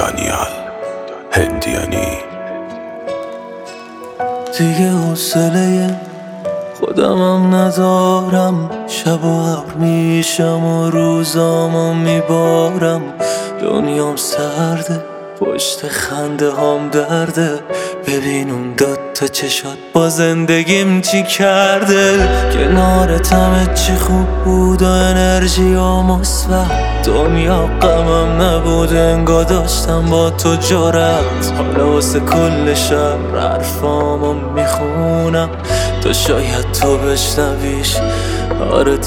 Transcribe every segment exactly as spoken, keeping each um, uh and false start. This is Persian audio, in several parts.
دانیال هندیانی. دیگه حوصله خودمم ندارم، شب و ابر میشم و روزامو میبارم. دنیام سرده، پشت خنده هام درده. ببین اون دو تا چشات با زندگیم چی کرده. کنارت همه چی خوب بود و انرژی و مثبت. دنیا غمم نبود، انگار داشتم با تو جرأت. حالا واسه کل شب حرفامو میخونم، تو شاید تو بشنویش، آره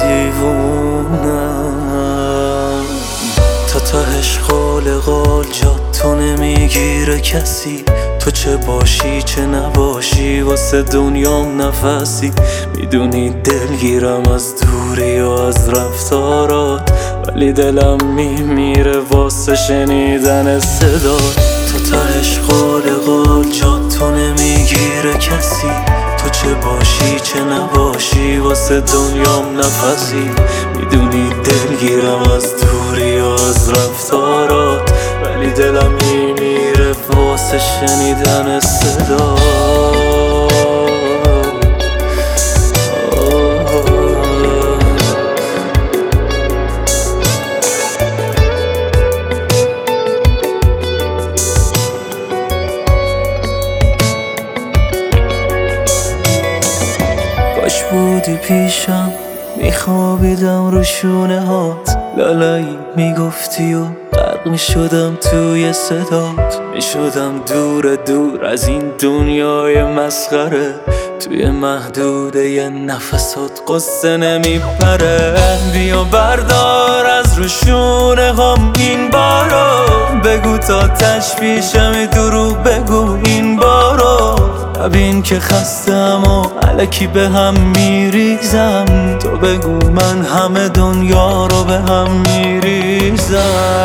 دیوونم. تا تهش قال قال جا تو نمیگیره کسی. تو چه باشی چه نباشی واسه دنیام نفسی. میدونی دلگیرم از دوری و از رفتارات، ولی دلم میمیره واسه شنیدن صدات. تا تهش قال قال جا تو نمیگیره کسی. تو چه باشی چه نباشی واسه دنیام نفسی. میدونی دلگیرم از دوری و از رفتارات، ولی دلم میمیره واسه شنیدن صدا. کاش بودی پیشم، میخوابیدم رو شونه هات. لالایی میگفتی و غرق میشدم توی صدات. میشدم دور دور از این دنیای مسخره. توی محدوده یه نفسات قصه نمیپره. بیا بردار از رو شونه هم این بارو، بگو تا تشویشم دروغ بگو این بارو. ببین که خستم و الکی به هم میریزم. تو بگو من همه دنیا رو به هم میریزم.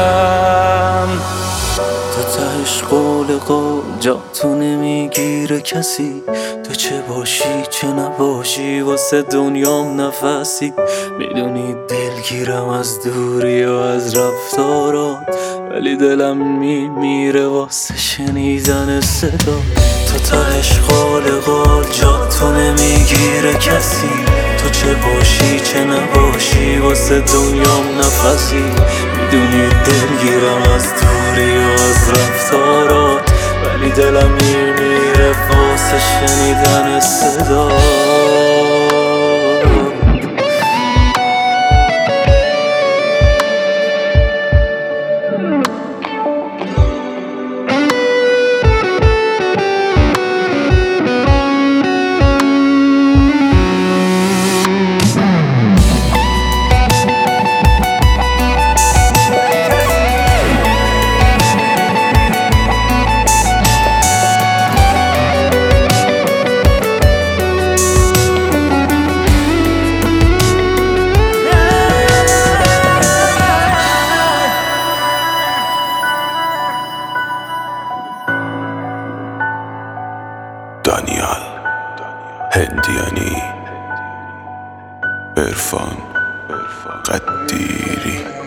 تو تهش قول قول جا تو نمیگیره کسی. تو چه باشی چه نباشی واسه دنیام نفسی. میدونی دلگیرم از دوری و از رفتارات، ولی دلم میمیره واسه شنیدن صدا. تو تهش قال قال جا تو نمیگیره کسی. تو چه باشی چه نباشی واسه دنیام نفسی. میدونی دلگیرم از دوری و از رفتارات، ولی دلم میمیره واسه شنیدن صدا. دانیال هندیانی. عرفان قدیری.